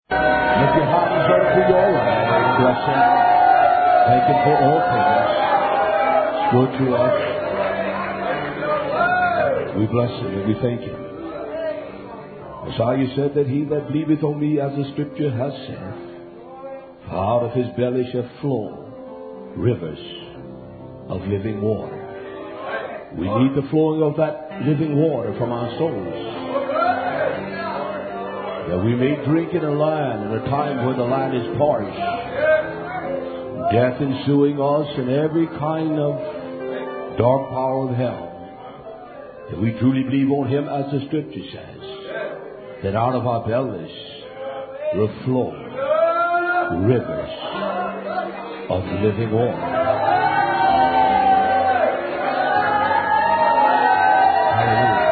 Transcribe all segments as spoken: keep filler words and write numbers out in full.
Lift your hands up to your right. Bless Him. Thank Him for all things. Good to us. We bless Him and we thank Him. Messiah said that he that believeth on me, as the scripture has said, out of his belly shall flow rivers of living water. We need the flowing of that living water from our souls, that we may drink in a land, in a time when the land is parched, death ensuing us and every kind of dark power of hell. That we truly believe on Him, as the scripture says, that out of our bellies will flow rivers of living water. Hallelujah.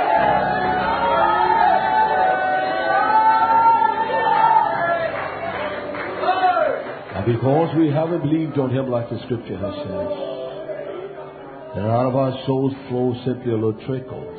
And because we haven't believed on Him like the scripture has said, that out of our souls flows simply a little trickle.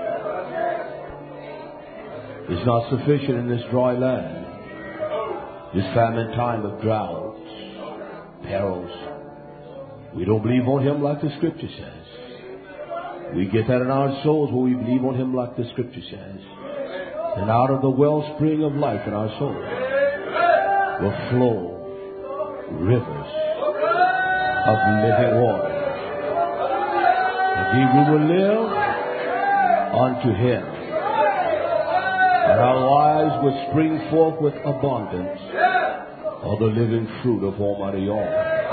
It's not sufficient in this dry land, this famine time of droughts, perils. We don't believe on Him like the scripture says. We get that in our souls when we believe on Him like the scripture says. And out of the wellspring of life in our souls will flow rivers of living water. Indeed, we will live unto Him, and our lives will spring forth with abundance of the living fruit of Almighty God.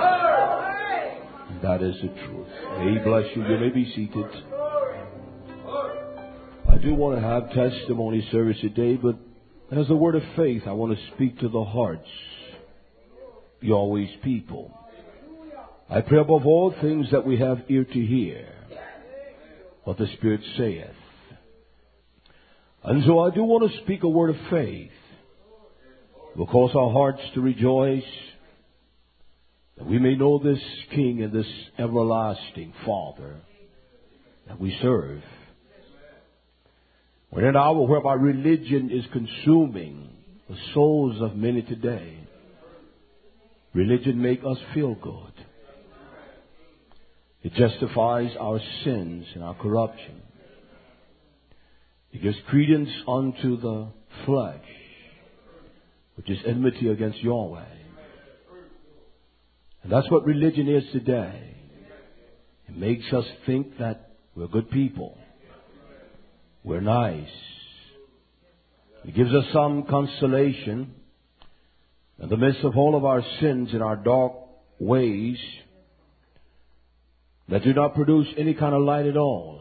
That is the truth. May He bless you. You may be seated. I do want to have testimony service today, but as a word of faith, I want to speak to the hearts, Yahweh's people. I pray above all things that we have ear to hear what the Spirit saith. And so I do want to speak a word of faith, will cause our hearts to rejoice, that we may know this King and this everlasting Father that we serve. We're in an hour whereby religion is consuming the souls of many today. Religion makes us feel good. It justifies our sins and our corruption. It gives credence unto the flesh, which is enmity against Yahweh. And that's what religion is today. It makes us think that we're good people. We're nice. It gives us some consolation in the midst of all of our sins and our dark ways that do not produce any kind of light at all.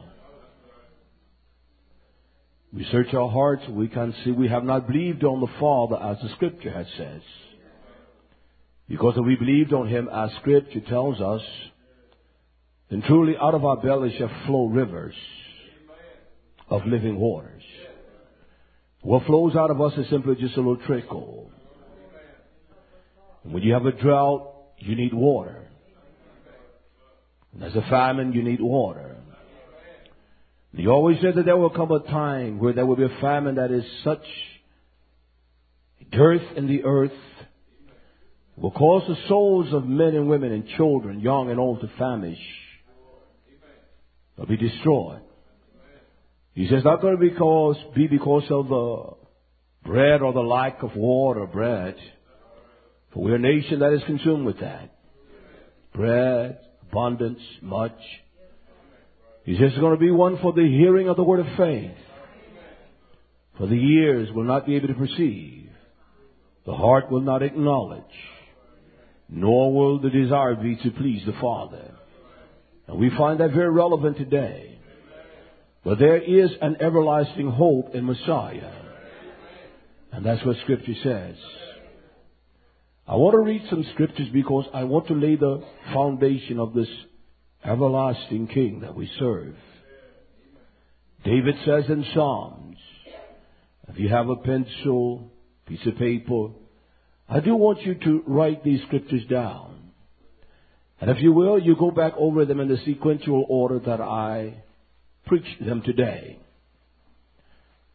We search our hearts, we can see we have not believed on the Father as the scripture has says. Because if we believed on Him as scripture tells us, then truly out of our belly shall flow rivers of living waters. What flows out of us is simply just a little trickle. And when you have a drought, you need water. And as a famine, you need water. He always said that there will come a time where there will be a famine that is such dearth in the earth, will cause the souls of men and women and children, young and old, to famish, will be destroyed. He says not going to because, be because of the bread or the lack of water, bread. For we're a nation that is consumed with that. Bread, abundance, much. He says it's going to be one for the hearing of the word of faith. For the ears will not be able to perceive. The heart will not acknowledge. Nor will the desire be to please the Father. And we find that very relevant today. But there is an everlasting hope in Messiah. And that's what Scripture says. I want to read some Scriptures because I want to lay the foundation of this everlasting King that we serve. David says in Psalms, if you have a pencil, piece of paper, I do want you to write these Scriptures down. And if you will, you go back over them in the sequential order that I preached them today.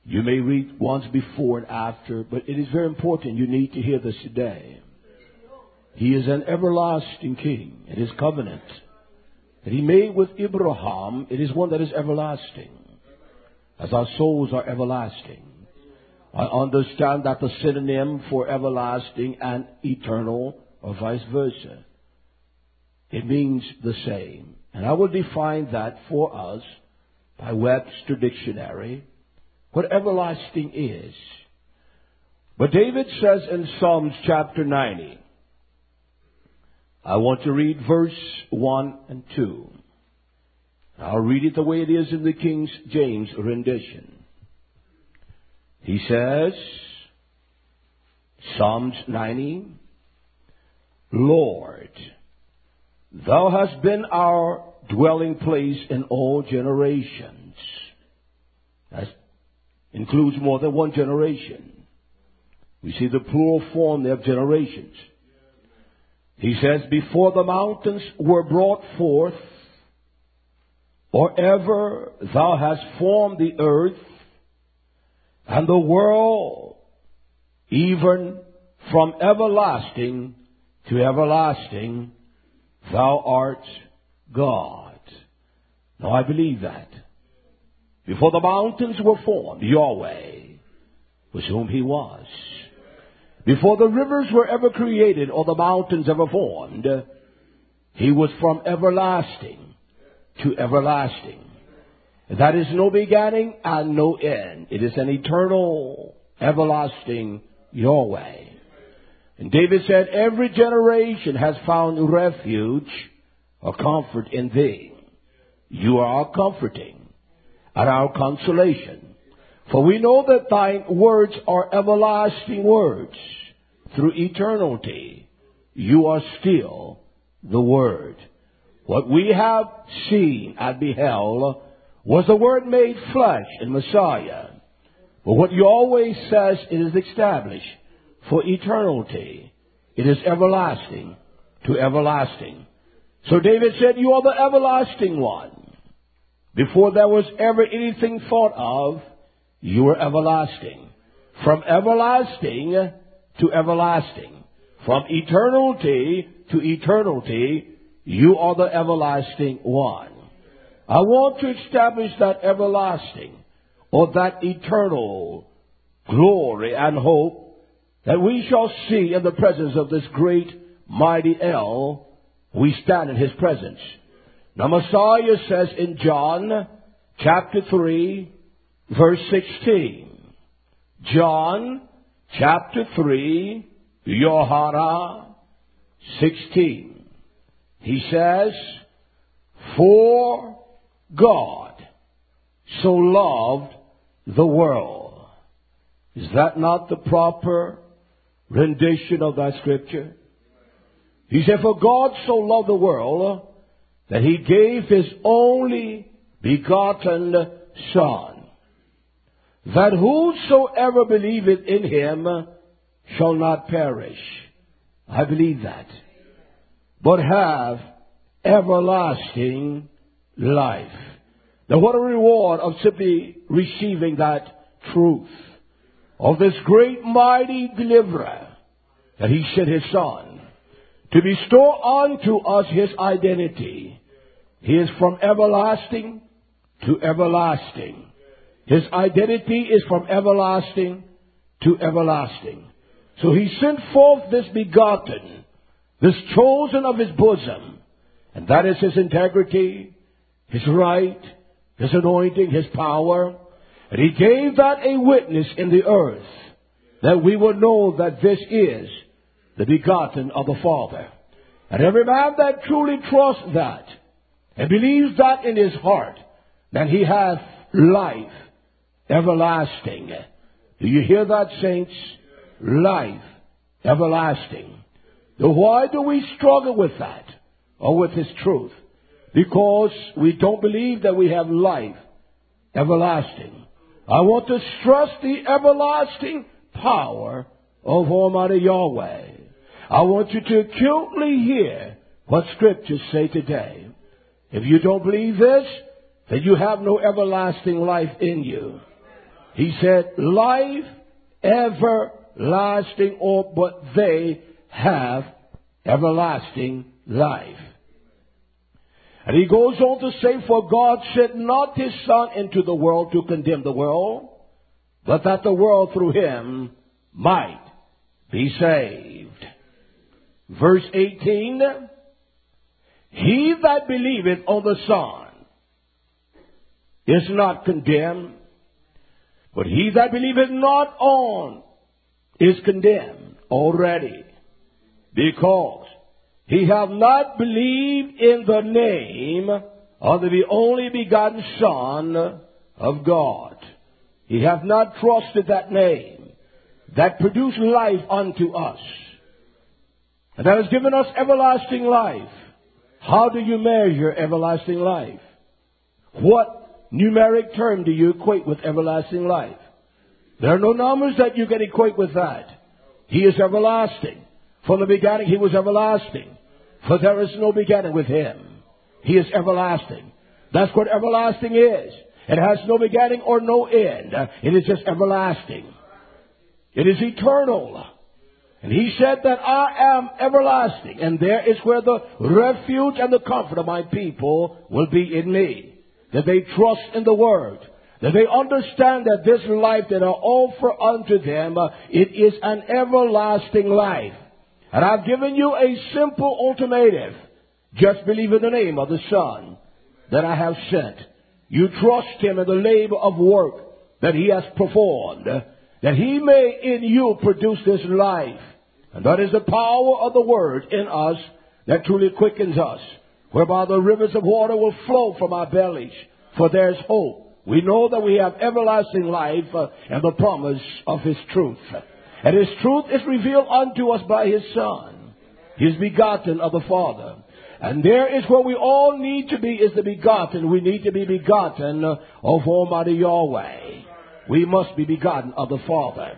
You may read once before and after, but it is very important. You need to hear this today. He is an everlasting King, and His covenant that He made with Abraham, it is one that is everlasting, as our souls are everlasting. I understand that the synonym for everlasting and eternal, or vice versa, it means the same. And I will define that for us by Webster Dictionary, what everlasting is. But David says in Psalms chapter ninety, I want to read verse one and two. I'll read it the way it is in the King James rendition. He says, Psalms ninety, Lord, Thou hast been our dwelling place in all generations. That includes more than one generation. We see the plural form there of generations. He says, before the mountains were brought forth, or ever Thou hast formed the earth and the world, even from everlasting to everlasting, Thou art God. Now I believe that. Before the mountains were formed, Yahweh was whom He was. Before the rivers were ever created or the mountains ever formed, He was from everlasting to everlasting. That is no beginning and no end. It is an eternal, everlasting Yahweh. And David said, every generation has found refuge or comfort in Thee. You are our comforting and our consolation. For we know that Thy words are everlasting words. Through eternity, You are still the Word. What we have seen and beheld was the Word made flesh in Messiah. But what Yahweh says, it is established for eternity. It is everlasting to everlasting. So David said, You are the everlasting one. Before there was ever anything thought of, You were everlasting. From everlasting to everlasting. From eternity to eternity, You are the everlasting one. I want to establish that everlasting or that eternal glory and hope that we shall see in the presence of this great, mighty El. We stand in His presence. Now Messiah says in John chapter three, verse sixteen. John chapter three, Yohana sixteen. He says, for God so loved the world. Is that not the proper rendition of that scripture? He said, for God so loved the world that He gave His only begotten Son, that whosoever believeth in Him shall not perish. I believe that. But have everlasting life. Now what a reward of simply receiving that truth of this great mighty deliverer, that He sent His Son to bestow unto us His identity. He is from everlasting to everlasting. His identity is from everlasting to everlasting. So He sent forth this begotten, this chosen of His bosom, and that is His integrity, His right, His anointing, His power. And He gave that a witness in the earth, that we will know that this is the begotten of the Father. And every man that truly trusts that and believes that in his heart, that he hath life everlasting. Do you hear that, saints? Life everlasting. Now why do we struggle with that, or with His truth? Because we don't believe that we have life everlasting. I want to stress the everlasting power of Almighty Yahweh. I want you to acutely hear what Scriptures say today. If you don't believe this, then you have no everlasting life in you. He said, life everlasting, or but they have everlasting life. And he goes on to say, for God sent not his Son into the world to condemn the world, but that the world through him might be saved. Verse eighteen, he that believeth on the Son is not condemned, but he that believeth not on is condemned already, because he hath not believed in the name of the only begotten Son of God. He hath not trusted that name that produced life unto us, and that has given us everlasting life. How do you measure everlasting life? What numeric term do you equate with everlasting life? There are no numbers that you can equate with that. He is everlasting. From the beginning he was everlasting. For there is no beginning with him. He is everlasting. That's what everlasting is. It has no beginning or no end. It is just everlasting. It is eternal. And he said that I am everlasting. And there is where the refuge and the comfort of my people will be in me. That they trust in the Word. That they understand that this life that I offer unto them, uh, it is an everlasting life. And I've given you a simple ultimatum. Just believe in the name of the Son that I have sent. You trust him in the labor of work that he has performed, that he may in you produce this life. And that is the power of the Word in us that truly quickens us, whereby the rivers of water will flow from our bellies. For there's hope. We know that we have everlasting life uh, and the promise of his truth. And his truth is revealed unto us by his Son. He is begotten of the Father. And there is where we all need to be, is the begotten. We need to be begotten of Almighty Yahweh. We must be begotten of the Father.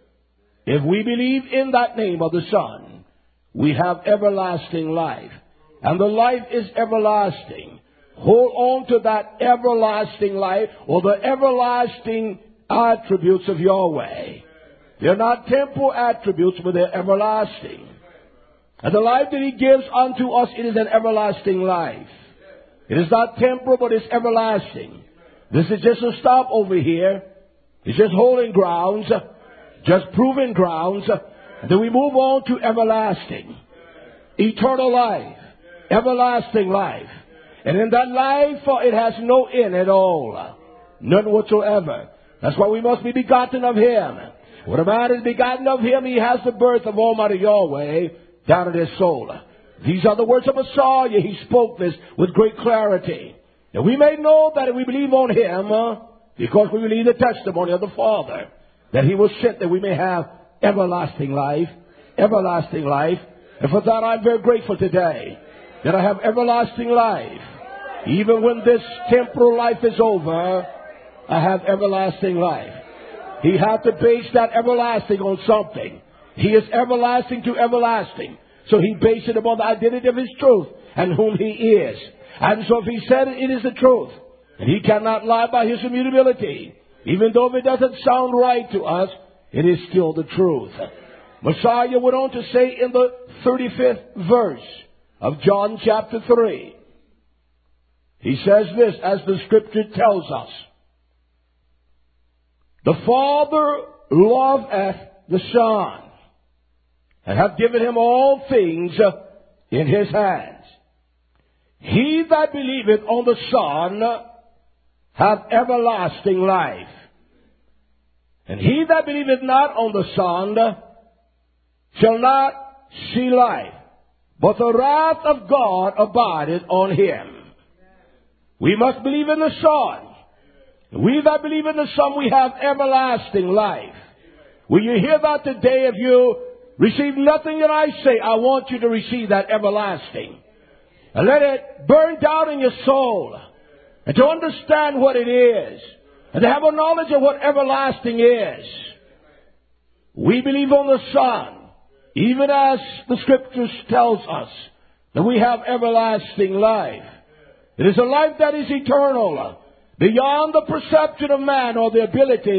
If we believe in that name of the Son, we have everlasting life. And the life is everlasting. Hold on to that everlasting life, or the everlasting attributes of Yahweh. They're not temporal attributes, but they're everlasting. And the life that he gives unto us, it is an everlasting life. It is not temporal, but it's everlasting. This is just a stop over here. It's just holding grounds, just proving grounds. And then we move on to everlasting. Eternal life. Everlasting life. And in that life, it has no end at all. None whatsoever. That's why we must be begotten of him. When a man is begotten of him, he has the birth of Almighty Yahweh down in his soul. These are the words of Messiah. He spoke this with great clarity. And we may know that if we believe on him, uh, because we believe the testimony of the Father, that he was sent that we may have everlasting life. Everlasting life. And for that I'm very grateful today, that I have everlasting life. Even when this temporal life is over, I have everlasting life. He had to base that everlasting on something. He is everlasting to everlasting. So he based it upon the identity of his truth and whom he is. And so if he said it, it is the truth. And he cannot lie by his immutability. Even though if it doesn't sound right to us, it is still the truth. Messiah went on to say in the thirty-fifth verse of John chapter three. He says this, as the scripture tells us. The Father loveth the Son, and hath given him all things in his hands. He that believeth on the Son hath everlasting life. And he that believeth not on the Son shall not see life, but the wrath of God abideth on him. We must believe in the Son. We that believe in the Son, we have everlasting life. Will you hear that today? If you receive nothing that I say, I want you to receive that everlasting. And let it burn down in your soul. And to understand what it is. And to have a knowledge of what everlasting is. We believe on the Son. Even as the Scriptures tells us that we have everlasting life. It is a life that is eternal. Beyond the perception of man or the ability to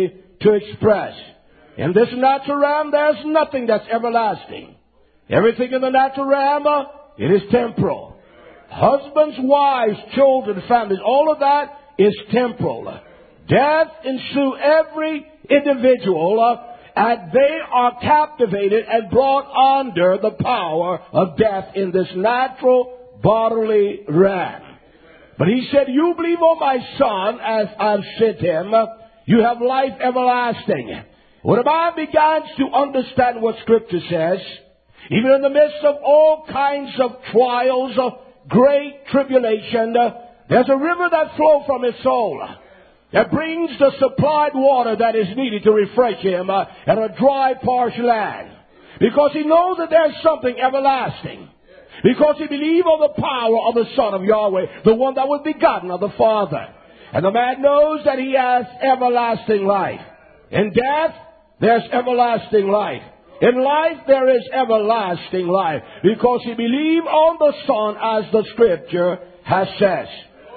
to express. In this natural realm, there's nothing that's everlasting. Everything in the natural realm, uh, it is temporal. Husbands, wives, children, families, all of that is temporal. Death ensue every individual, uh, and they are captivated and brought under the power of death in this natural bodily realm. But he said, you believe on my Son as I've sent him, you have life everlasting. When a man begins to understand what Scripture says, even in the midst of all kinds of trials, of great tribulation, there's a river that flows from his soul that brings the supplied water that is needed to refresh him uh, at a dry, parched land. Because he knows that there's something everlasting. Because he believes on the power of the Son of Yahweh, the one that was begotten of the Father. And the man knows that he has everlasting life. In death, there's everlasting life. In life, there is everlasting life. Because he believes on the Son as the Scripture has said.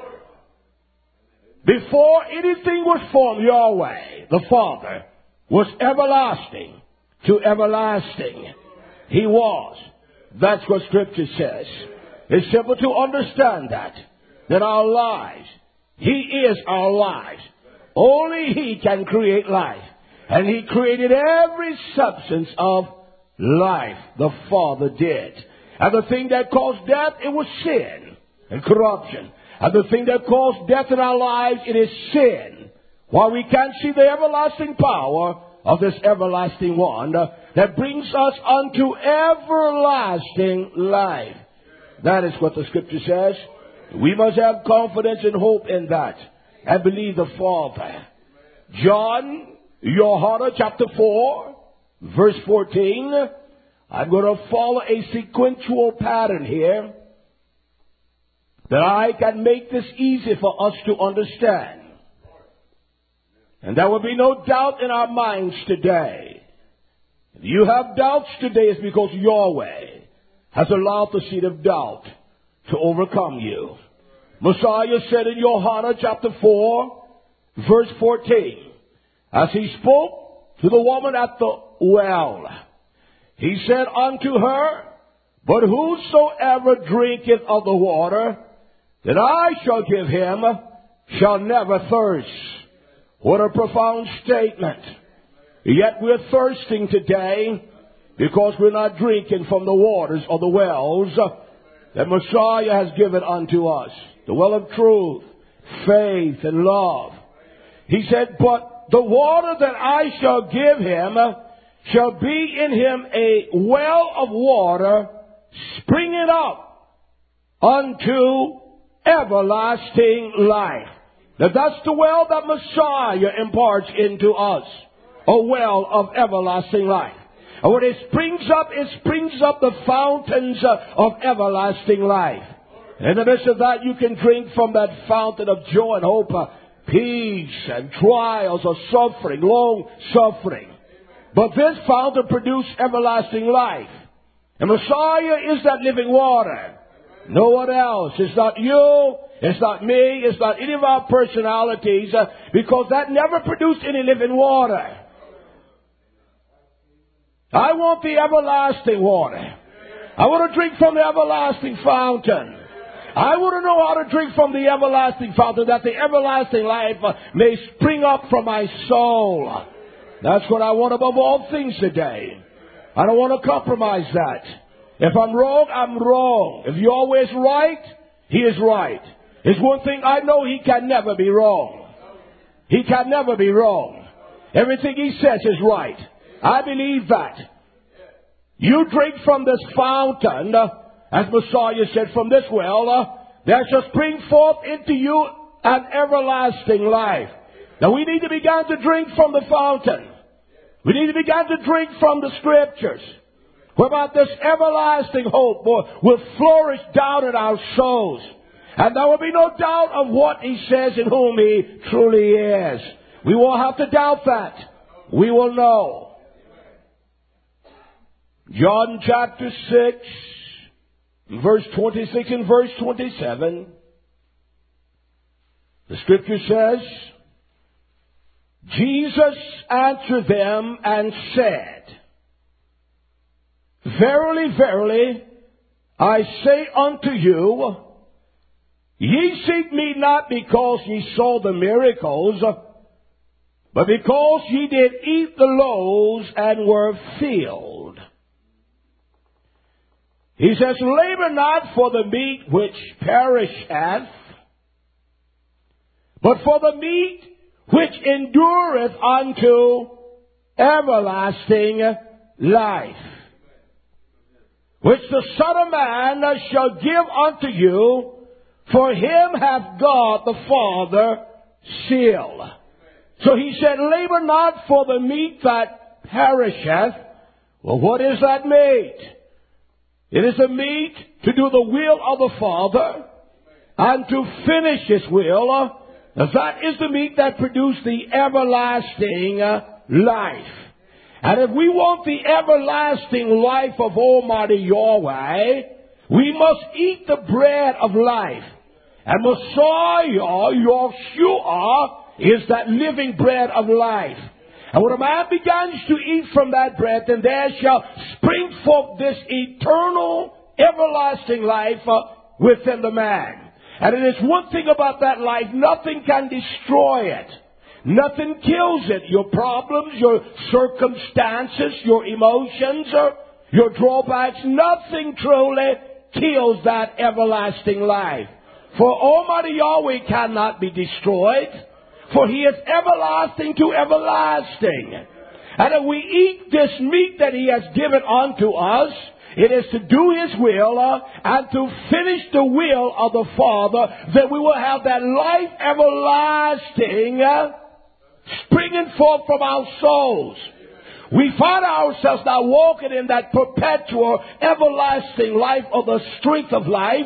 Before anything was formed, Yahweh, the Father, was everlasting to everlasting. He was. That's what Scripture says. It's simple to understand that. That our lives, He is our lives. Only He can create life. And He created every substance of life. The Father did. And the thing that caused death, it was sin and corruption. And the thing that caused death in our lives, it is sin. While we can't see the everlasting power of this everlasting one uh, that brings us unto everlasting life. That is what the Scripture says. We must have confidence and hope in that and believe the Father. John, Johanna chapter four, verse fourteen. I'm going to follow a sequential pattern here, that I can make this easy for us to understand. And there will be no doubt in our minds today. If you have doubts today, it's because Yahweh has allowed the seed of doubt to overcome you. Messiah said in Johanna chapter four, verse fourteen, as he spoke to the woman at the well, he said unto her, but whosoever drinketh of the water that I shall give him shall never thirst. What a profound statement. Yet we're thirsting today because we're not drinking from the waters or the wells that Messiah has given unto us. The well of truth, faith, and love. He said, but the water that I shall give him shall be in him a well of water springing up unto everlasting life. Now that's the well that Messiah imparts into us. A well of everlasting life. And when it springs up, it springs up the fountains of everlasting life. In the midst of that, you can drink from that fountain of joy and hope, peace and trials of suffering, long suffering. But this fountain produces everlasting life. And Messiah is that living water. No one else. It's not you. It's not me. It's not any of our personalities. Uh, because that never produced any living water. I want the everlasting water. I want to drink from the everlasting fountain. I want to know how to drink from the everlasting fountain, that the everlasting life uh, may spring up from my soul. That's what I want above all things today. I don't want to compromise that. If I'm wrong, I'm wrong. If you're always right, He is right. It's one thing I know, He can never be wrong. He can never be wrong. Everything He says is right. I believe that. You drink from this fountain, uh, as Messiah said, from this well, uh, there shall spring forth into you an everlasting life. Now we need to begin to drink from the fountain. We need to begin to drink from the Scriptures. Whereby this everlasting hope will, will flourish down in our souls. And there will be no doubt of what He says and whom He truly is. We won't have to doubt that. We will know. John chapter six, verse twenty-six and verse twenty-seven. The Scripture says, Jesus answered them and said, Verily, verily, I say unto you, ye seek me not because ye saw the miracles, but because ye did eat the loaves and were filled. He says, Labor not for the meat which perisheth, but for the meat which endureth unto everlasting life, which the Son of Man shall give unto you, for him hath God the Father sealed. So he said, Labor not for the meat that perisheth. Well, what is that meat? It is a meat to do the will of the Father and to finish his will. That is the meat that produced the everlasting life. And if we want the everlasting life of Almighty Yahweh, we must eat the bread of life. And Messiah, Yeshua, is that living bread of life. And when a man begins to eat from that bread, then there shall spring forth this eternal, everlasting life uh, within the man. And it is one thing about that life, nothing can destroy it. Nothing kills it. Your problems, your circumstances, your emotions, or your drawbacks, nothing truly kills that everlasting life. For Almighty Yahweh cannot be destroyed, for he is everlasting to everlasting. And if we eat this meat that he has given unto us, it is to do his will uh, and to finish the will of the Father, that we will have that life everlasting uh, springing forth from our souls. We find ourselves now walking in that perpetual, everlasting life of the strength of life.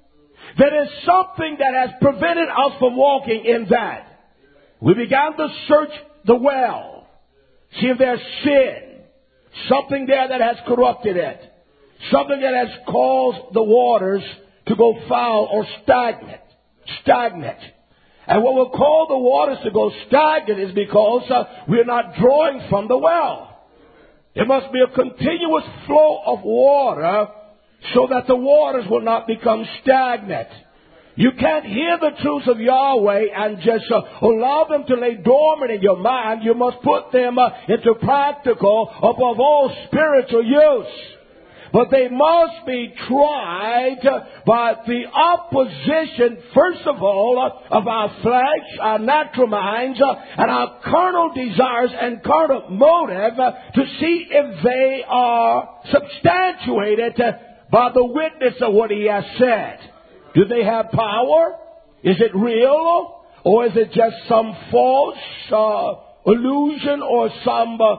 There is something that has prevented us from walking in that. We began to search the well, see if there's sin, something there that has corrupted it, something that has caused the waters to go foul or stagnant. Stagnant. And what will cause the waters to go stagnant is because uh, we're not drawing from the well. There must be a continuous flow of water so that the waters will not become stagnant. You can't hear the truths of Yahweh and just uh, allow them to lay dormant in your mind. You must put them uh, into practical, above all, spiritual use. But they must be tried by the opposition, first of all, of our flesh, our natural minds, and our carnal desires and carnal motive to see if they are substantiated by the witness of what he has said. Do they have power? Is it real? Or is it just some false uh, illusion or some uh,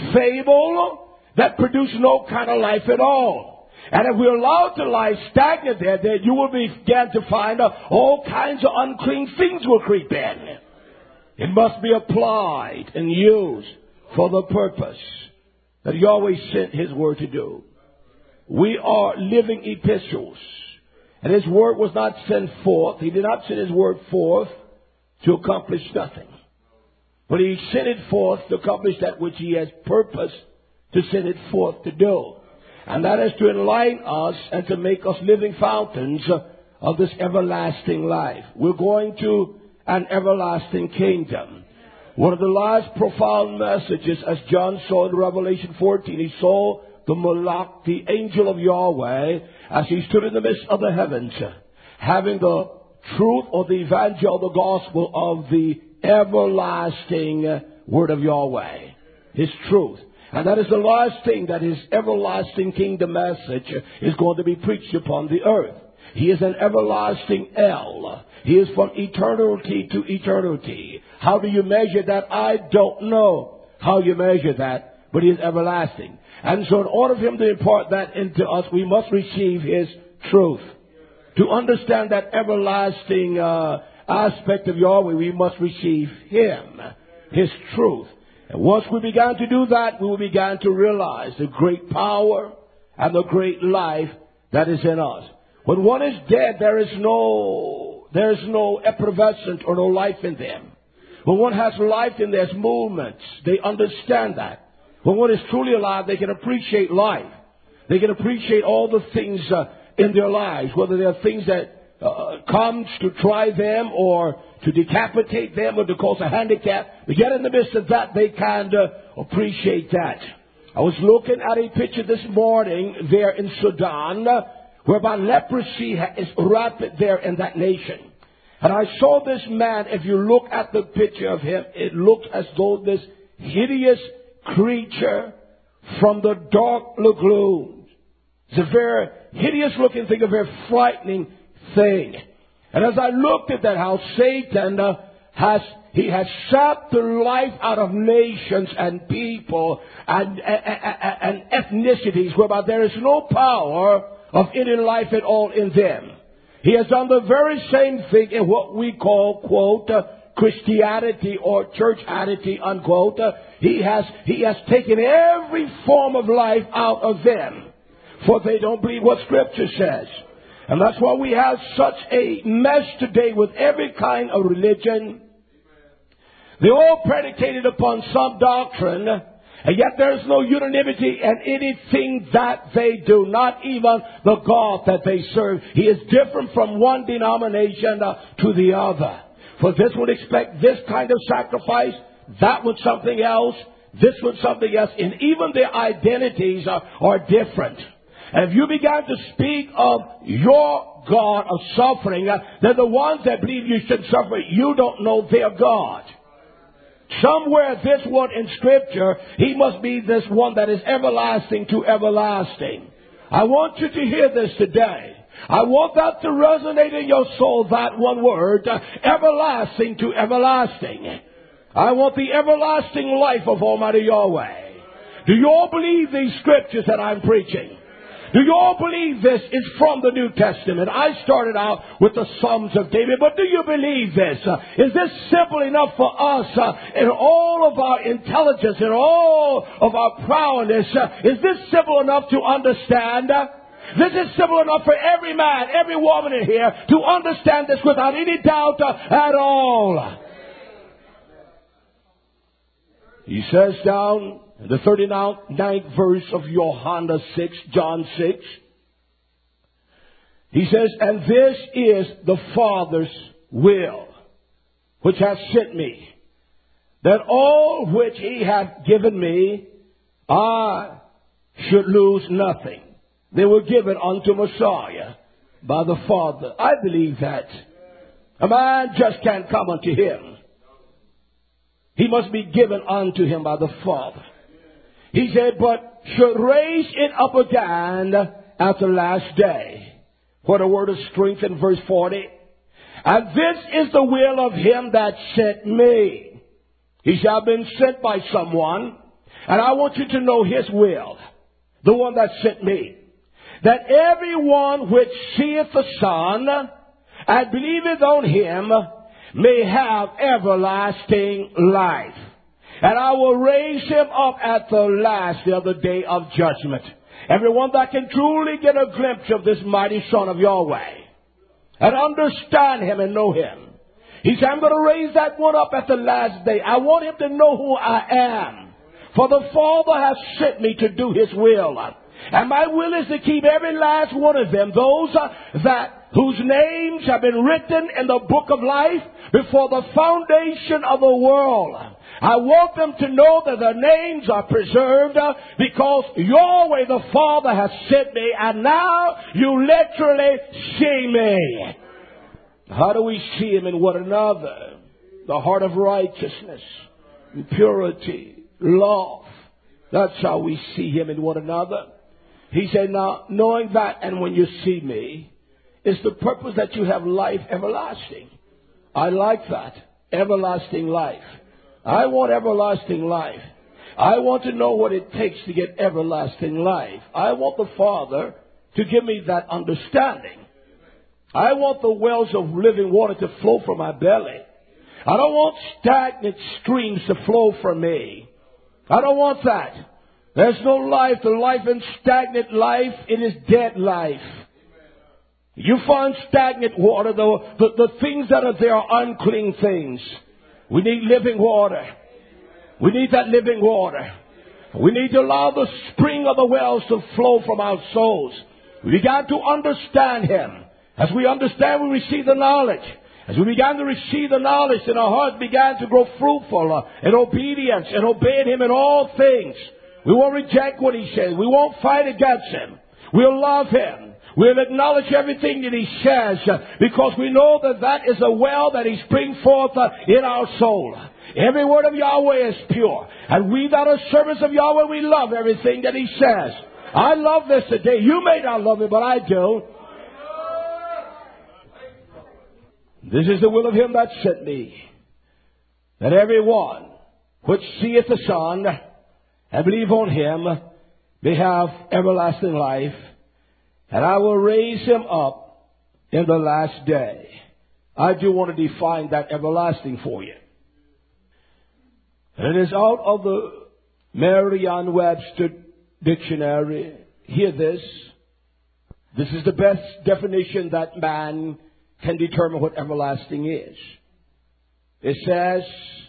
fable that produce no kind of life at all? And if we're allowed to lie stagnant there, then you will begin to find uh, all kinds of unclean things will creep in. It must be applied and used for the purpose that Yahweh sent his word to do. We are living epistles. And his word was not sent forth. He did not send his word forth to accomplish nothing. But he sent it forth to accomplish that which he has purposed to send it forth to do. And that is to enlighten us and to make us living fountains of this everlasting life. We're going to an everlasting kingdom. One of the last profound messages, as John saw in Revelation fourteen, he saw the Malach, the angel of Yahweh, as he stood in the midst of the heavens, having the truth or the evangel, the gospel of the everlasting word of Yahweh, his truth. And that is the last thing that his everlasting kingdom message is going to be preached upon the earth. He is an everlasting El. He is from eternity to eternity. How do you measure that? I don't know how you measure that, but he is everlasting. And so in order for him to impart that into us, we must receive his truth. To understand that everlasting uh, aspect of Yahweh, we must receive him, his truth. And once we began to do that, we will begin to realize the great power and the great life that is in us. When one is dead, there is no, there is no effervescence or no life in them. When one has life, then there's movements. They understand that. When one is truly alive, they can appreciate life. They can appreciate all the things uh, in their lives, whether they are things that uh, comes to try them or to decapitate them or to cause a handicap. But yet in the midst of that, they can uh, appreciate that. I was looking at a picture this morning there in Sudan, uh, whereby leprosy is rampant there in that nation. And I saw this man, if you look at the picture of him, it looks as though this hideous creature from the dark lagoons. It's a very hideous looking thing, a very frightening thing. And as I looked at that, how Satan uh, has, he has sapped the life out of nations and people and, and, and ethnicities, whereby there is no power of any life at all in them. He has done the very same thing in what we call, quote, uh, Christianity or churchanity, unquote. Uh, he has, he has taken every form of life out of them, for they don't believe what Scripture says. And that's why we have such a mess today with every kind of religion. They're all predicated upon some doctrine, and yet there's no unanimity in anything that they do, not even the God that they serve. He is different from one denomination uh, to the other. For this would expect this kind of sacrifice, that would something else, this would something else, and even their identities are, are different. And if you began to speak of your God of suffering, uh, then the ones that believe you should suffer, you don't know their God. Somewhere this one in Scripture, he must be this one that is everlasting to everlasting. I want you to hear this today. I want that to resonate in your soul, that one word, uh, everlasting to everlasting. I want the everlasting life of Almighty Yahweh. Do you all believe these scriptures that I'm preaching? Do you all believe this is from the New Testament? I started out with the Psalms of David, but do you believe this? Uh, is this simple enough for us uh, in all of our intelligence, in all of our prowess? Uh, is this simple enough to understand? Uh, this is simple enough for every man, every woman in here to understand this without any doubt uh, at all. He says down the thirty-ninth verse of Johanna six, John six. He says, and this is the Father's will, which hath sent me, that all which he hath given me, I should lose nothing. They were given unto Messiah by the Father. I believe that. A man just can't come unto him. He must be given unto him by the Father. He said, but should raise it up again at the last day. What a word of strength in verse forty. And this is the will of him that sent me. He shall have been sent by someone. And I want you to know his will. The one that sent me. That everyone which seeth the Son and believeth on him may have everlasting life. And I will raise him up at the last, the other day of judgment. Everyone that can truly get a glimpse of this mighty Son of Yahweh and understand him and know him. He said, I'm going to raise that one up at the last day. I want him to know who I am. For the Father has sent me to do his will. And my will is to keep every last one of them, those uh, that whose names have been written in the book of life before the foundation of the world. I want them to know that their names are preserved uh, because Yahweh the Father has sent me, and now you literally see me. How do we see him in one another? The heart of righteousness, purity, love. That's how we see him in one another. He said, now, knowing that, and when you see me, is the purpose that you have life everlasting. I like that. Everlasting life. I want everlasting life. I want to know what it takes to get everlasting life. I want the Father to give me that understanding. I want the wells of living water to flow from my belly. I don't want stagnant streams to flow from me. I don't want that. There's no life. The life in stagnant life, it is dead life. You find stagnant water, the, the, the things that are there are unclean things. We need living water. We need that living water. We need to allow the spring of the wells to flow from our souls. We began to understand Him. As we understand, we receive the knowledge. As we began to receive the knowledge, and our hearts began to grow fruitful uh, in obedience and obeying Him in all things. We won't reject what He says. We won't fight against Him. We'll love Him. We'll acknowledge everything that He says uh, because we know that that is a well that He springs forth uh, in our soul. Every word of Yahweh is pure. And we that are servants of Yahweh, we love everything that He says. I love this today. You may not love it, but I do. This is the will of Him that sent me, that every one which seeth the Son and believe on Him may have everlasting life, and I will raise him up in the last day. I do want to define that everlasting for you. And it is out of the Merriam-Webster dictionary. Hear this. This is the best definition that man can determine what everlasting is. It says,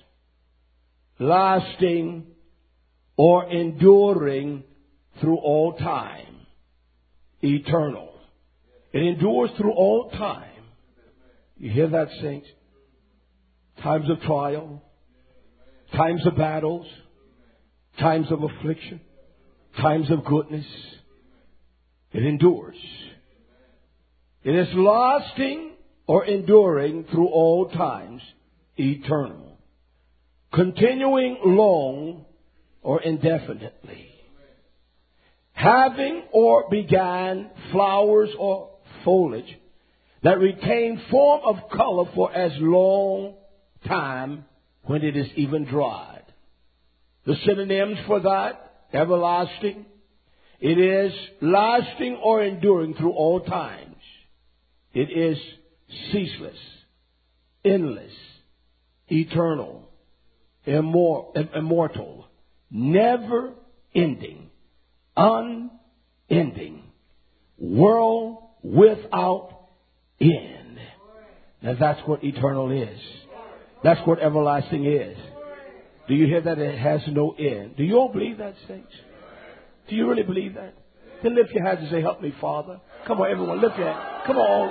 lasting or enduring through all time. Eternal. It endures through all time. You hear that, saints? Times of trial. Times of battles. Times of affliction. Times of goodness. It endures. It is lasting or enduring through all times. Eternal. Continuing long or indefinitely. Having or began flowers or foliage that retain form of color for as long time when it is even dried. The synonyms for that, everlasting. It is lasting or enduring through all times. It is ceaseless, endless, eternal, immor- immortal, never ending, unending, world without end. Now that's what eternal is. That's what everlasting is. Do you hear that? It has no end. Do you all believe that, saints? Do you really believe that? Then lift your hands and say, help me, Father. Come on, everyone, lift your hands. Come on.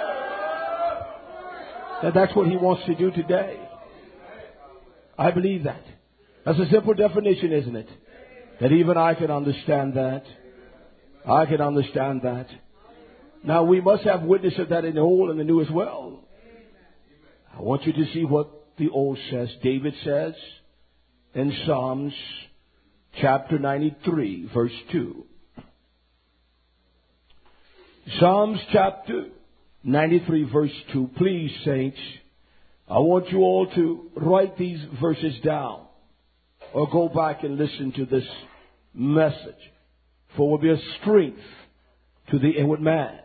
Now that's what He wants to do today. I believe that. That's a simple definition, isn't it? That even I can understand that. I can understand that. Now we must have witness of that in the Old and the New as well. I want you to see what the Old says. David says in Psalms chapter ninety-three, verse two. Psalms chapter ninety-three, verse two. Please, saints, I want you all to write these verses down or go back and listen to this message, for it will be a strength to the inward man.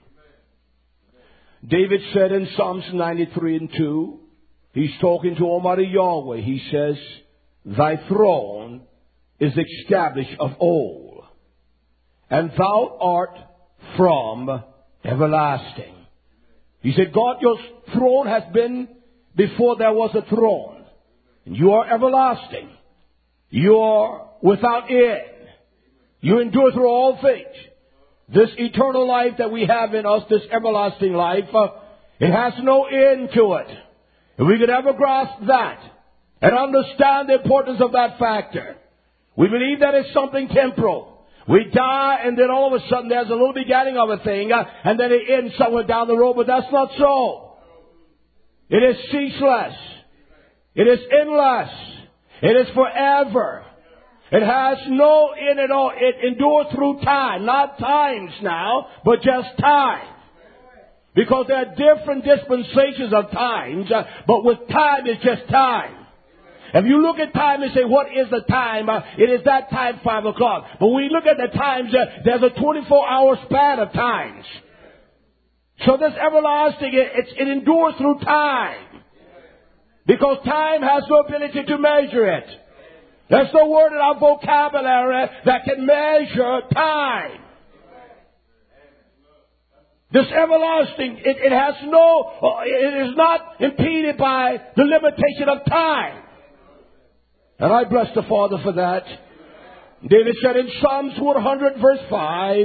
David said in Psalms ninety-three and two, he's talking to Almighty Yahweh. He says, thy throne is established of old, and thou art from everlasting. He said, God, your throne has been before there was a throne. And you are everlasting. You are without end. You endure through all things. This eternal life that we have in us, this everlasting life, uh, it has no end to it. If we could ever grasp that and understand the importance of that factor, we believe that it's something temporal. We die and then all of a sudden there's a little beginning of a thing uh, and then it ends somewhere down the road, but that's not so. It is ceaseless. It is endless. It is forever. It has no end at all. It endures through time. Not times now, but just time. Because there are different dispensations of times, uh, but with time it's just time. If you look at time and say, what is the time? Uh, it is that time, five o'clock. But when you look at the times, uh, there's a twenty-four hour span of times. So this everlasting, it, it, it endures through time. Because time has no ability to measure it. There's no word in our vocabulary that can measure time. This everlasting, it, it has no, it is not impeded by the limitation of time. And I bless the Father for that. David said in Psalms one hundred verse five,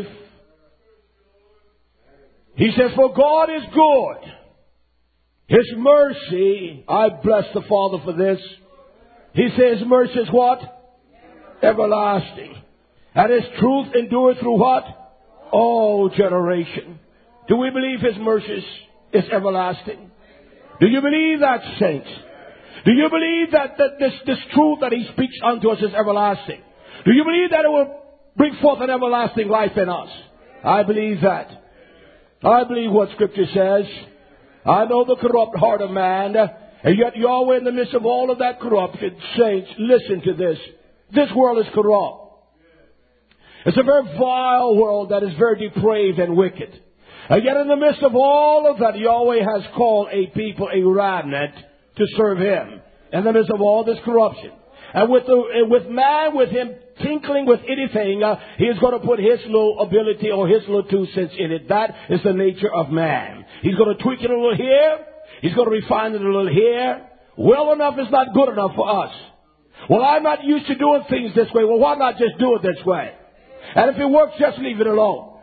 he says, for God is good. His mercy, I bless the Father for this. He says mercy is what? Everlasting. And His truth endures through what? All generation. Do we believe His mercy is everlasting? Do you believe that, saints? Do you believe that, that this, this truth that He speaks unto us is everlasting? Do you believe that it will bring forth an everlasting life in us? I believe that. I believe what Scripture says. I know the corrupt heart of man, and yet Yahweh in the midst of all of that corruption, saints, listen to this. This world is corrupt. It's a very vile world that is very depraved and wicked. And yet in the midst of all of that, Yahweh has called a people, a remnant, to serve Him. In the midst of all this corruption. And with the, with man, with him tinkling with anything, uh, he is going to put his little ability or his little two cents in it. That is the nature of man. He's going to tweak it a little here. He's going to refine it a little here. Well enough is not good enough for us. Well, I'm not used to doing things this way. Well, why not just do it this way? And if it works, just leave it alone.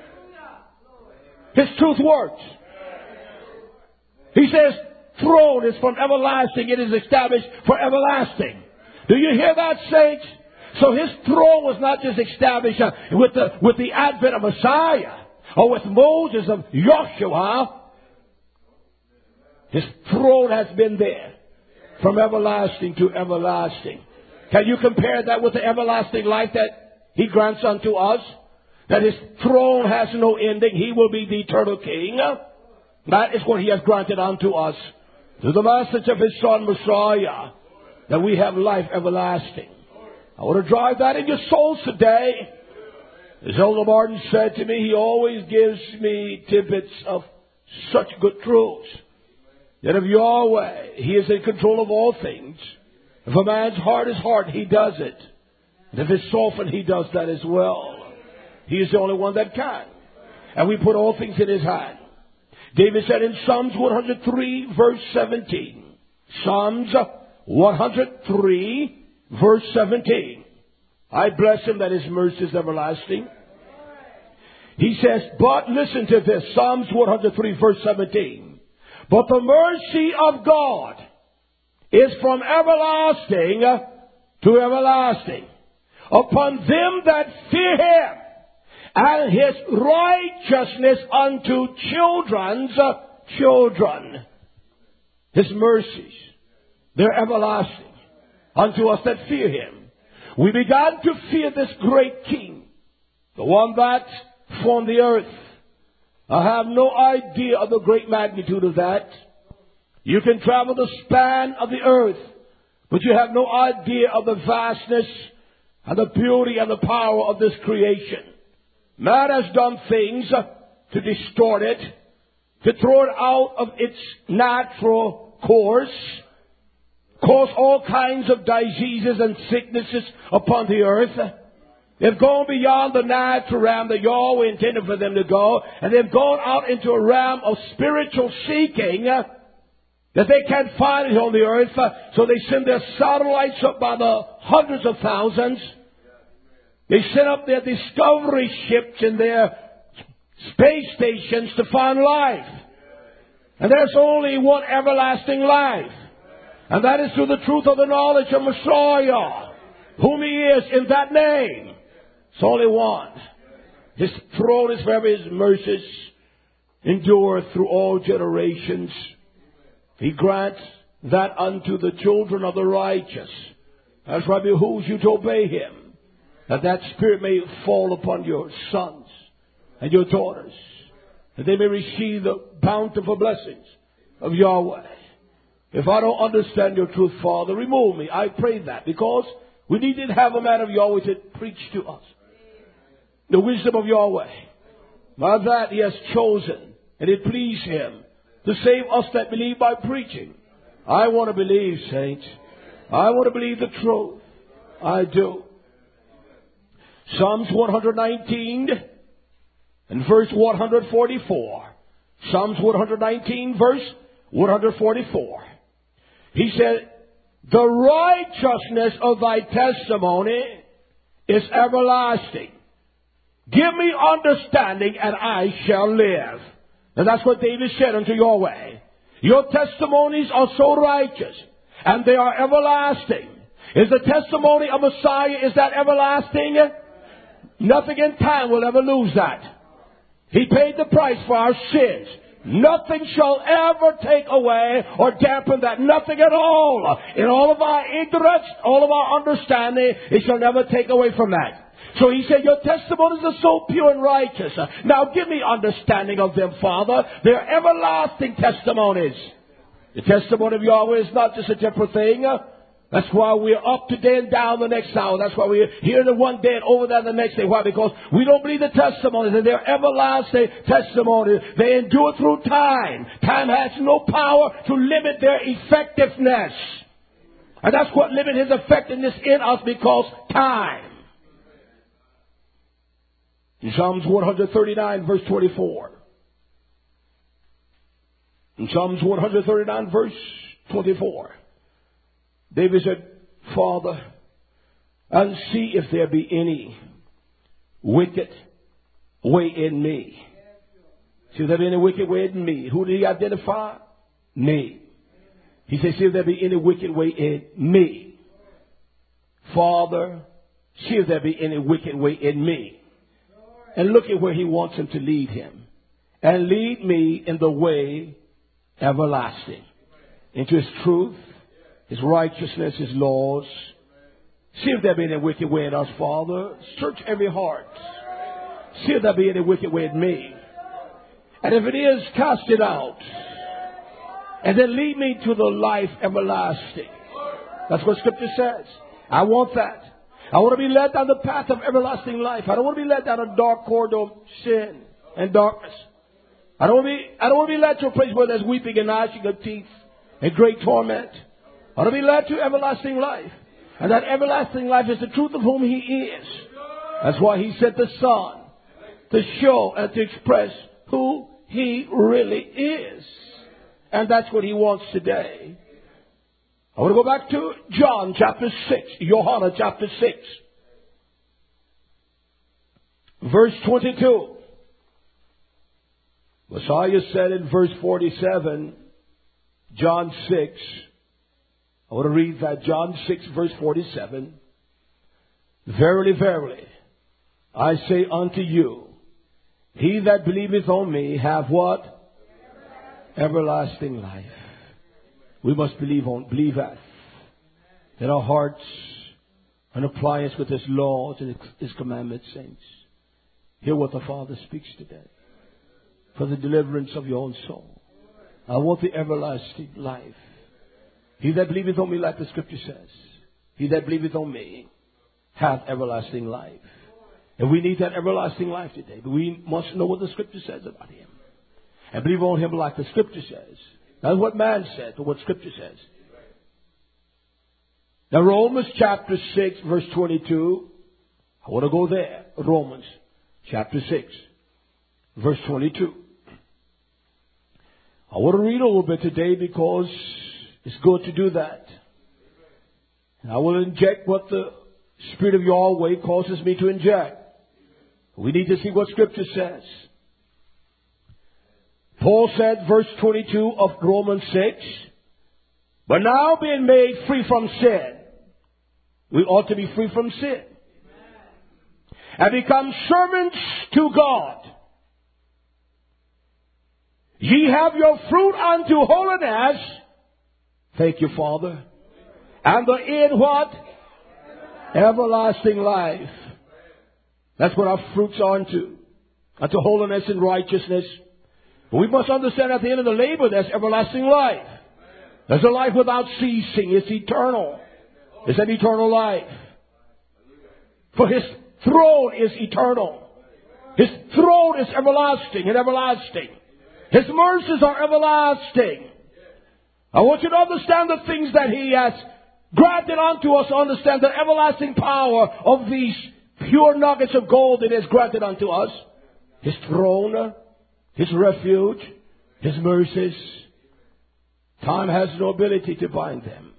His truth works. He says, throne is from everlasting. It is established for everlasting. Do you hear that, saints? So His throne was not just established uh, with the with the advent of Messiah or with Moses of Joshua. His throne has been there from everlasting to everlasting. Can you compare that with the everlasting life that He grants unto us? That His throne has no ending. He will be the eternal King. That is what He has granted unto us through the message of His Son Messiah, that we have life everlasting. I want to drive that in your souls today. As Elder Martin said to me, he always gives me tidbits of such good truths. That of Yahweh, He is in control of all things. If a man's heart is hard, He does it. And if it's softened, He does that as well. He is the only one that can. And we put all things in His hand. David said in Psalms one hundred three, verse seventeen. Psalms one hundred three, verse seventeen. I bless Him that His mercy is everlasting. He says, but listen to this. Psalms one hundred three, verse seventeen. But the mercy of God is from everlasting to everlasting upon them that fear Him, and His righteousness unto children's children. His mercies, they're everlasting unto us that fear Him. We began to fear this great King, the one that formed the earth. I have no idea of the great magnitude of that. You can travel the span of the earth, but you have no idea of the vastness and the beauty and the power of this creation. Man has done things to distort it, to throw it out of its natural course, cause all kinds of diseases and sicknesses upon the earth. They've gone beyond the natural realm that Yahweh intended for them to go, and they've gone out into a realm of spiritual seeking that they can't find it on the earth. So they send their satellites up by the hundreds of thousands. They send up their discovery ships and their space stations to find life. And there's only one everlasting life. And that is through the truth of the knowledge of Messiah, whom He is in that name. It's only one. His throne is forever. His mercies endure through all generations. He grants that unto the children of the righteous. That's why it behooves you to obey Him, that that Spirit may fall upon your sons and your daughters, that they may receive the bountiful blessings of Yahweh. If I don't understand your truth, Father, remove me. I pray that, because we need to have a man of Yahweh to preach to us the wisdom of Yahweh. By that He has chosen, and it pleased Him to save us that believe by preaching. I want to believe, saints. I want to believe the truth. I do. Psalms one hundred nineteen and verse one forty-four. Psalms one nineteen, verse one forty-four. He said, the righteousness of thy testimony is everlasting. Give me understanding, and I shall live. And that's what David said unto Yahweh. Your testimonies are so righteous, and they are everlasting. Is the testimony of Messiah, is that everlasting? Nothing in time will ever lose that. He paid the price for our sins. Nothing shall ever take away or dampen that. Nothing at all. In all of our ignorance, all of our understanding, it shall never take away from that. So he said, your testimonies are so pure and righteous. Now give me understanding of them, Father. They're everlasting testimonies. The testimony of Yahweh is not just a temporary thing. That's why we're up today and down the next hour. That's why we're here the one day and over there the next day. Why? Because we don't believe the testimonies, and they're everlasting testimonies. They endure through time. Time has no power to limit their effectiveness. And that's what limits His effectiveness in us, because time. In Psalms one thirty-nine, verse twenty-four. In Psalms one thirty-nine, verse twenty-four. David said, Father, and see if there be any wicked way in me. See if there be any wicked way in me. Who did he identify? Me. He said, see if there be any wicked way in me. Father, see if there be any wicked way in me. And look at where he wants him to lead him. And lead me in the way everlasting. Into His truth, His righteousness, His laws. See if there be any wicked way in us, Father. Search every heart. See if there be any wicked way in me. And if it is, cast it out. And then lead me to the life everlasting. That's what Scripture says. I want that. I want to be led down the path of everlasting life. I don't want to be led down a dark corridor of sin and darkness. I don't want to be, I don't want to be led to a place where there's weeping and gnashing of teeth and great torment. I want to be led to everlasting life. And that everlasting life is the truth of whom He is. That's why He sent the Son, to show and to express who He really is. And that's what He wants today. I want to go back to John chapter six, Johanna chapter six, verse twenty-two. Messiah said in verse forty-seven, John six, I want to read that, John six, verse forty-seven. Verily, verily, I say unto you, he that believeth on me have what? Everlasting life. We must believe on, believe that. In our hearts, an appliance with His laws and His commandments, saints. Hear what the Father speaks today. For the deliverance of your own soul. I want the everlasting life. He that believeth on me, like the Scripture says, he that believeth on me hath everlasting life. And we need that everlasting life today. But we must know what the Scripture says about Him. And believe on Him like the Scripture says. Not what man said, but what Scripture says. Now Romans chapter six, verse twenty-two. I want to go there. Romans chapter six, verse twenty-two. I want to read a little bit today because it's good to do that. And I will inject what the Spirit of Yahweh causes me to inject. We need to see what Scripture says. Paul said, verse twenty-two of Romans six, but now being made free from sin, we ought to be free from sin, and become servants to God. Ye have your fruit unto holiness. Thank you, Father. And the end what? Everlasting life. That's what our fruits are unto. Unto holiness and righteousness. But we must understand at the end of the labor, there's everlasting life. There's a life without ceasing. It's eternal. It's an eternal life. For His throne is eternal. His throne is everlasting and everlasting. His mercies are everlasting. I want you to understand the things that He has granted unto us. Understand the everlasting power of these pure nuggets of gold that He has granted unto us. His throne, His refuge, His mercies. Time has no ability to bind them.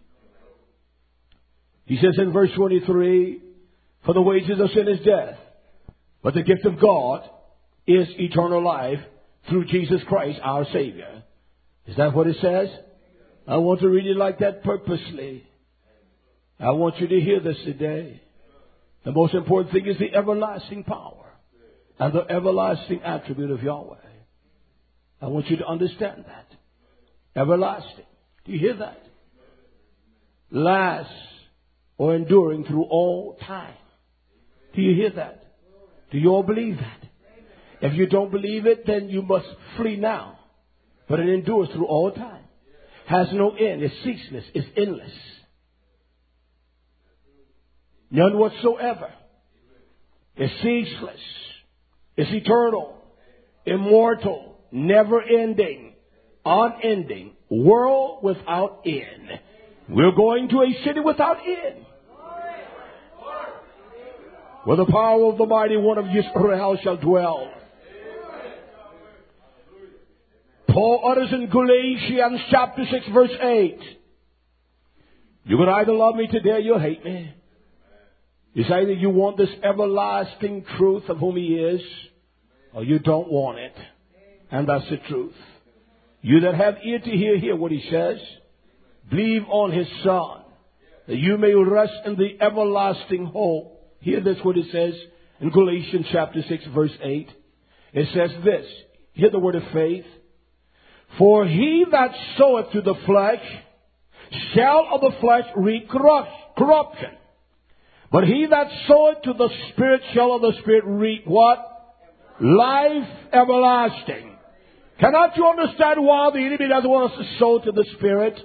He says in verse twenty-three, for the wages of sin is death, but the gift of God is eternal life through Jesus Christ our Savior. Is that what it says? I want to read it like that purposely. I want you to hear this today. The most important thing is the everlasting power and the everlasting attribute of Yahweh. I want you to understand that. Everlasting. Do you hear that? Last or enduring through all time. Do you hear that? Do you all believe that? If you don't believe it, then you must flee now. But it endures through all time. Has no end. It's ceaseless. It's endless. None whatsoever. It's ceaseless. It's eternal. Immortal. Never ending. Unending. World without end. We're going to a city without end, where the power of the mighty one of Israel shall dwell. Paul utters in Galatians chapter six verse eight, you can either love me today or you'll hate me. It's either you want this everlasting truth of whom He is, or you don't want it. And that's the truth. You that have ear to hear, hear what He says. Believe on His Son, that you may rest in the everlasting hope. Hear this what it says in Galatians chapter six verse eight. It says this. Hear the word of faith. For he that soweth to the flesh shall of the flesh reap corruption. But he that soweth to the Spirit shall of the Spirit reap what? Life everlasting. Cannot you understand why the enemy doesn't want us to sow to the Spirit?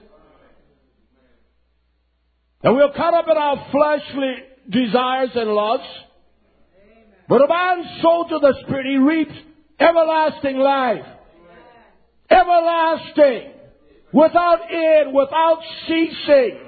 And we're caught up in our fleshly desires and lusts. But a man sold to the Spirit, he reaps everlasting life. Everlasting. Without end, without ceasing.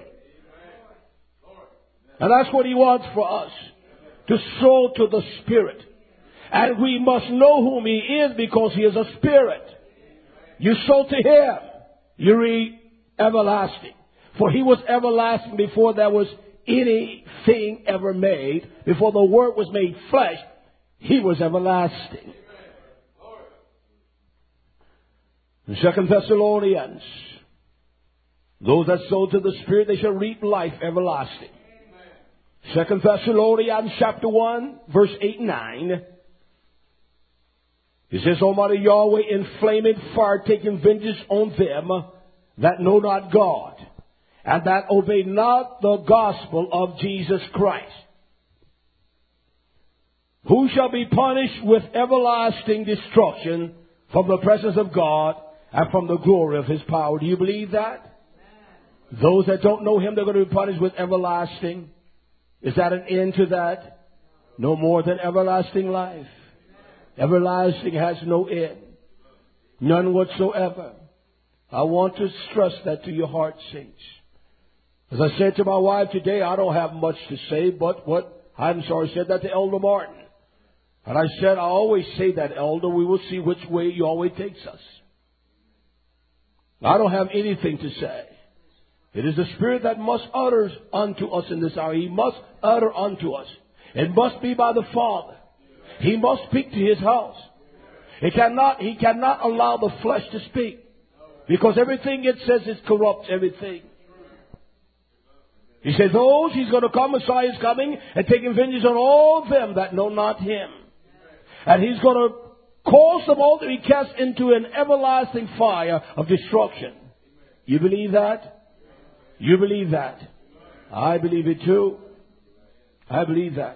And that's what He wants for us. To sow to the Spirit. And we must know whom He is, because He is a Spirit. You sow to Him, you reap everlasting. For He was everlasting before there was anything ever made. Before the Word was made flesh, He was everlasting. In Second Thessalonians, those that sow to the Spirit, they shall reap life everlasting. Second Thessalonians chapter one, verse eight and nine. It says, Almighty Yahweh in flaming fire taking vengeance on them that know not God, and that obey not the gospel of Jesus Christ, who shall be punished with everlasting destruction from the presence of God and from the glory of His power. Do you believe that? Amen. Those that don't know Him, they're going to be punished with everlasting. Is that an end to that? No more than everlasting life. Everlasting has no end. None whatsoever. I want to stress that to your heart, saints. As I said to my wife today, I don't have much to say, but what, I'm sorry, I said that to Elder Martin. And I said, I always say that, Elder, we will see which way Yahweh takes us. I don't have anything to say. It is the Spirit that must utter unto us in this hour. He must utter unto us. It must be by the Father. He must speak to His house. He cannot, he cannot allow the flesh to speak. Because everything it says it corrupts everything. He says, those, He's going to come, Messiah is coming, and taking vengeance on all them that know not Him. And He's going to cause them all to be cast into an everlasting fire of destruction. You believe that? You believe that? I believe it too. I believe that.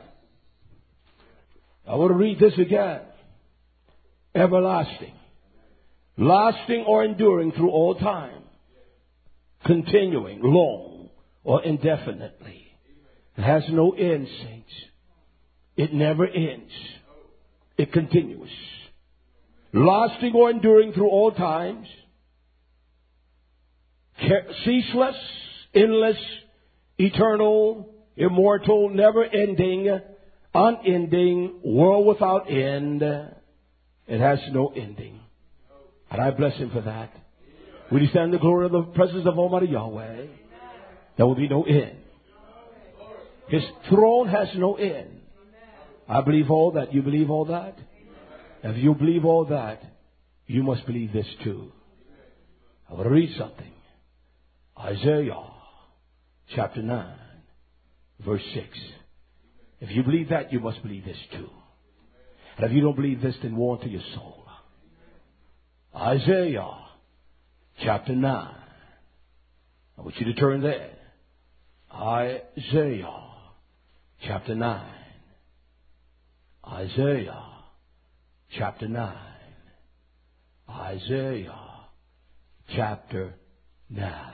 I want to read this again. Everlasting. Lasting or enduring through all time. Continuing, long or indefinitely. It has no end, saints. It never ends. It continues. Lasting or enduring through all times. Ceaseless, endless, eternal, immortal, never ending, unending, world without end. It has no ending. And I bless Him for that. When you stand in the glory of the presence of Almighty Yahweh, there will be no end. His throne has no end. I believe all that. You believe all that? If you believe all that, you must believe this too. I want to read something. Isaiah chapter nine, verse six. If you believe that, you must believe this too. And if you don't believe this, then woe unto your soul. Isaiah chapter nine. I want you to turn there. Isaiah chapter nine. Isaiah chapter nine. Isaiah chapter nine.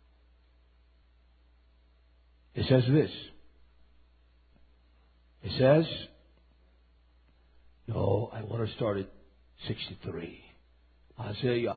It says this. It says, no, I want to start at sixty-three. Isaiah